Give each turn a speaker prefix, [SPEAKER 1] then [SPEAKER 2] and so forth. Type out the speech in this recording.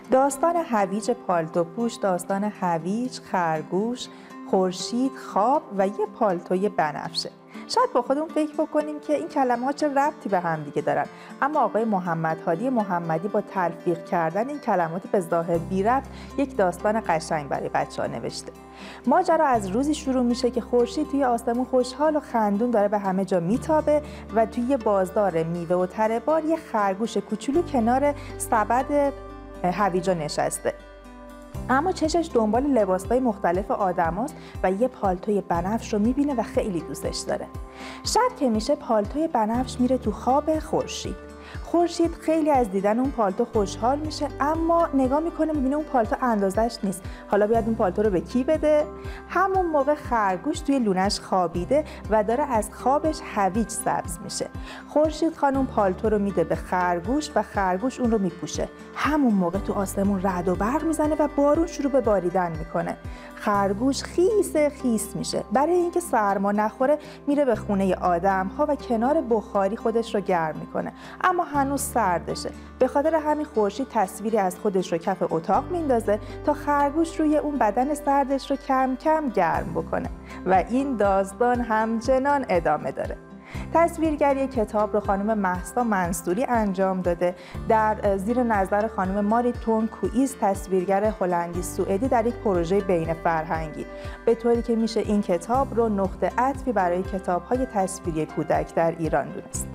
[SPEAKER 1] داستان هویج پالتوپوش داستان هویج، خرگوش، خورشید، خواب و یه پالتوی بنفشه. شاید با خودمون فکر بکنیم که این کلمات چه ربطی به هم دیگه دارن، اما آقای محمد هادی محمدی با تلفیق کردن این کلمات به ظاهر بی ربط یک داستان قشنگ برای بچه‌ها نوشته. ماجرا از روزی شروع میشه که خورشید توی آسمون خوشحال و خندون داره به همه جا میتابه و توی یه بازار میوه و تره بار یه خرگوش کوچولو کنار سبد هویجا نشسته. اما چشش دنبال لباسهای مختلف آدماست و یه پالتوی بنفش رو میبینه و خیلی دوستش داره. شب که میشه پالتوی بنفش میره تو خواب خورشید. خورشید خیلی از دیدن اون پالتو خوشحال میشه، اما نگاه میکنه میبینه اون پالتو اندازش نیست. حالا باید اون پالتو رو به کی بده؟ همون موقع خرگوش توی لونش خوابیده و داره از خوابش هویج سبز میشه. خورشید خانم پالتو رو میده به خرگوش و خرگوش اون رو میپوشه. همون موقع تو آسمون رعد و برق میزنه و بارون شروع به باریدن میکنه. خرگوش خیس میشه. برای اینکه سرما نخوره میره به خونه آدم‌ها و کنار بخاری خودش رو گرم میکنه، اما هنوز سردشه. به خاطر همین خورشید تصویری از خودش رو کف اتاق میندازه تا خرگوش روی اون بدن سردش رو کم کم گرم بکنه و این داستان همچنان ادامه داره. تصویرگری کتاب رو خانم مهسا منصوری انجام داده در زیر نظر خانم ماری تون کوئیز، تصویرگر هلندی سوئدی، در یک پروژه بین فرهنگی، به طوری که میشه این کتاب رو نقطه عطفی برای کتاب‌های تصویری کودک در ایران دونست.